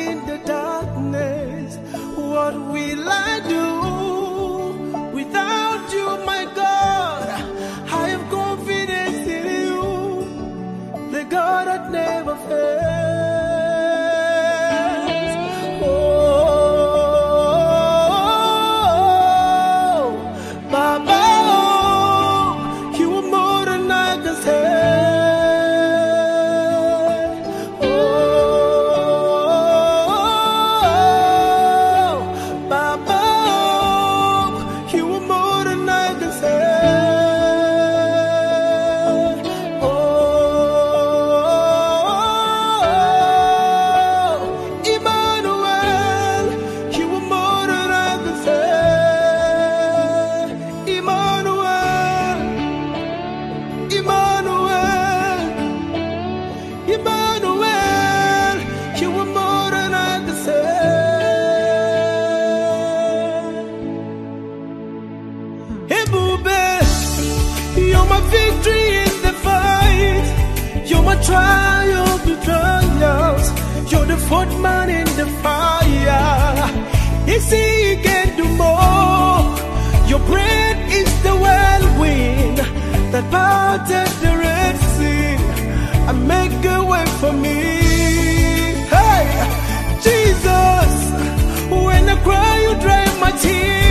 in the darkness. What will I do without you, my God? I have confidence in you, the God that never fails. Oh, Baba, you are more than I can say. You're my victory in the fight. You're my triumph in trials. You're the fourth man in the fire. You see you can do more. Your breath is the whirlwind that parted the Red Sea and make a way for me. Hey, Jesus, when I cry you dry my tears.